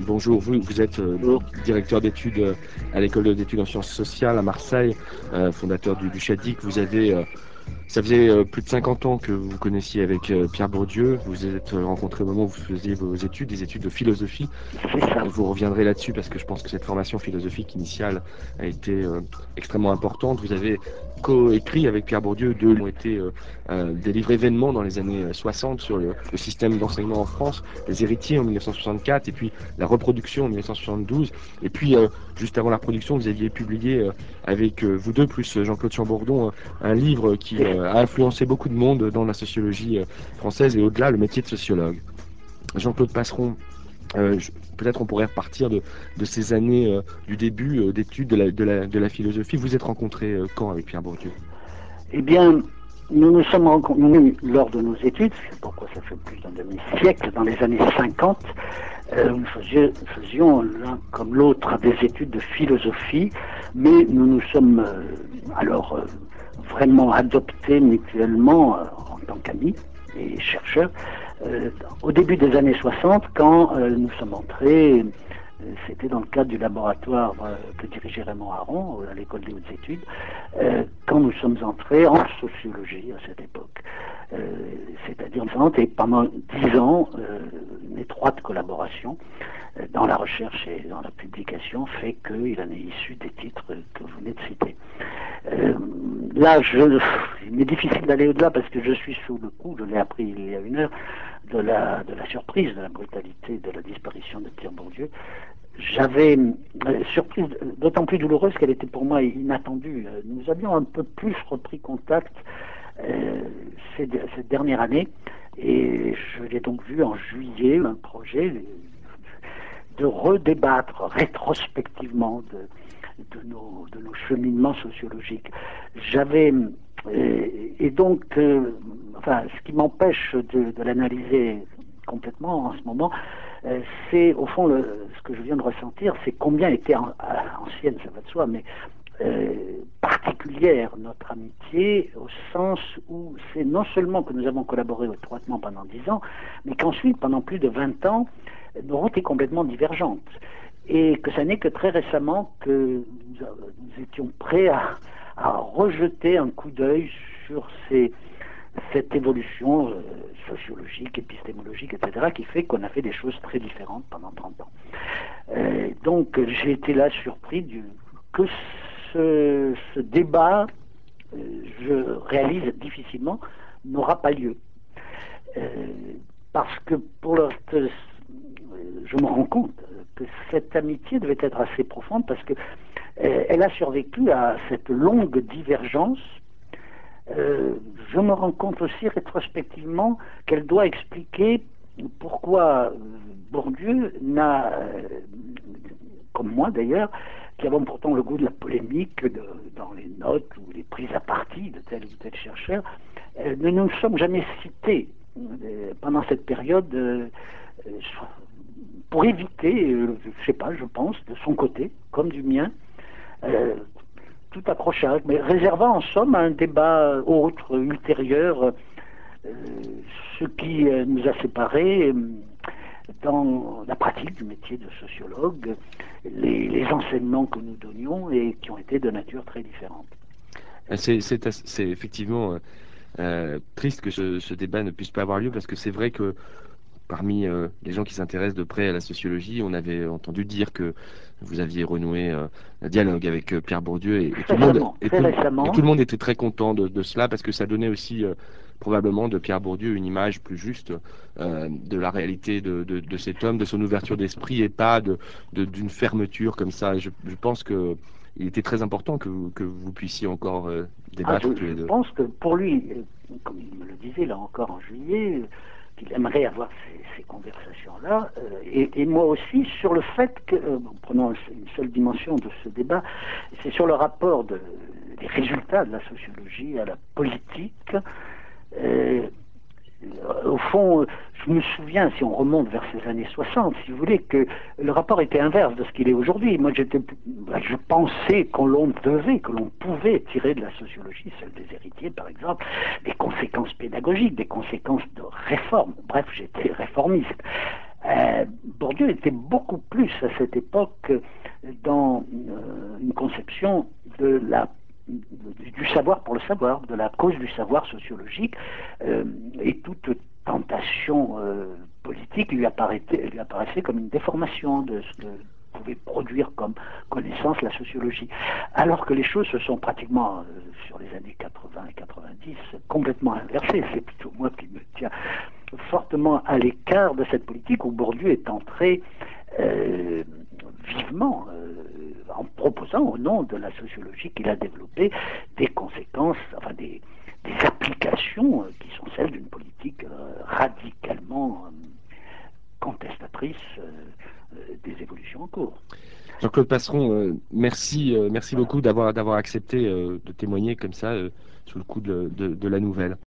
Bonjour, vous êtes Bonjour. directeur d'études à l'école d'études en sciences sociales à Marseille, fondateur du CHADIC. Ça faisait plus de 50 ans que vous vous connaissiez avec Pierre Bourdieu. Vous vous êtes rencontrés au moment où vous faisiez vos études, des études de philosophie. C'est ça. Vous reviendrez là-dessus parce que je pense que cette formation philosophique initiale a été extrêmement importante. Vous avez coécrit avec Pierre Bourdieu deux livres qui ont été des livres événements dans les années 60 sur le système d'enseignement en France, Les Héritiers en 1964 et puis La Reproduction en 1972. Et puis, juste avant la reproduction, vous aviez publié avec vous deux, plus Jean-Claude Chambourdon, un livre qui a influencé beaucoup de monde dans la sociologie française et au-delà, le métier de sociologue. Jean-Claude Passeron, peut-être on pourrait repartir de ces années du début d'études de la philosophie. Vous êtes rencontrés quand avec Pierre Bourdieu? Eh bien, nous nous sommes rencontrés lors de nos études, c'est pourquoi ça fait plus d'un demi-siècle, dans les années 50. Nous faisions l'un comme l'autre des études de philosophie, mais nous nous sommes vraiment adoptés mutuellement en tant qu'amis et chercheurs au début des années 60, quand nous sommes entrés. C'était dans le cadre du laboratoire que dirigeait Raymond Aron à l'école des hautes études, quand nous sommes entrés en sociologie à cette époque. C'est-à-dire et pendant 10 ans, une étroite collaboration dans la recherche et dans la publication fait qu'il en est issu des titres que vous venez de citer. Là, il m'est difficile d'aller au-delà parce que je suis sous le coup, je l'ai appris il y a une heure, de la surprise, de la brutalité de la disparition de Pierre Bourdieu. J'avais surprise d'autant plus douloureuse qu'elle était pour moi inattendue. Nous avions un peu plus repris contact cette dernière année et je l'ai donc vu en juillet, un projet de redébattre rétrospectivement de nos cheminements sociologiques. Et donc, ce qui m'empêche de l'analyser complètement en ce moment, c'est au fond ce que je viens de ressentir, c'est combien était ancienne, ça va de soi, mais particulière notre amitié, au sens où c'est non seulement que nous avons collaboré étroitement pendant 10 ans, mais qu'ensuite, pendant plus de 20 ans, nos routes étaient complètement divergentes. Et que ça n'est que très récemment que nous étions prêts à rejeter un coup d'œil sur cette évolution sociologique, épistémologique, etc., qui fait qu'on a fait des choses très différentes pendant 30 ans. Donc j'ai été là surpris que ce débat, je réalise difficilement, n'aura pas lieu. Parce que je me rends compte que cette amitié devait être assez profonde parce que elle a survécu à cette longue divergence. Je me rends compte aussi rétrospectivement qu'elle doit expliquer pourquoi Bourdieu n'a, comme moi d'ailleurs, qui avons pourtant le goût de la polémique dans les notes ou les prises à partie de tel ou tel chercheur, ne nous sommes jamais cités pendant cette période pour éviter, je sais pas, je pense, de son côté, comme du mien, tout accrochage, mais réservant en somme un débat autre, ultérieur, ce qui nous a séparés dans la pratique du métier de sociologue, les enseignements que nous donnions et qui ont été de nature très différente. C'est effectivement triste que ce débat ne puisse pas avoir lieu parce que c'est vrai que parmi les gens qui s'intéressent de près à la sociologie, on avait entendu dire que vous aviez renoué un dialogue avec Pierre Bourdieu Récemment, très et tout récemment. le monde était très content de cela parce que ça donnait aussi probablement de Pierre Bourdieu une image plus juste de la réalité de cet homme, de son ouverture d'esprit et pas d'une fermeture comme ça. Je pense que il était très important que vous puissiez encore débattre tous les Je deux. pense que pour lui, comme il me le disait là encore en juillet, qu'il aimerait avoir ces conversations-là, et moi aussi sur le fait que, prenons une seule dimension de ce débat, c'est sur le rapport des résultats de la sociologie à la politique. Euh, Au fond, je me souviens, si on remonte vers ces années 60, si vous voulez, que le rapport était inverse de ce qu'il est aujourd'hui. Moi, je pensais que l'on pouvait tirer de la sociologie, celle des héritiers par exemple, des conséquences pédagogiques, des conséquences de réforme. Bref, j'étais réformiste. Bourdieu était beaucoup plus à cette époque dans une conception du savoir pour le savoir, de la cause du savoir sociologique, et toute tentation politique lui apparaissait comme une déformation de ce que pouvait produire comme connaissance la sociologie. Alors que les choses se sont pratiquement, sur les années 80 et 90, complètement inversées. C'est plutôt moi qui me tiens fortement à l'écart de cette politique où Bourdieu est entré euh, vivement en proposant au nom de la sociologie qu'il a développée des conséquences, enfin des applications qui sont celles d'une politique radicalement contestatrice des évolutions en cours. Jean-Claude Passeron, merci beaucoup d'avoir accepté de témoigner comme ça sous le coup de la nouvelle.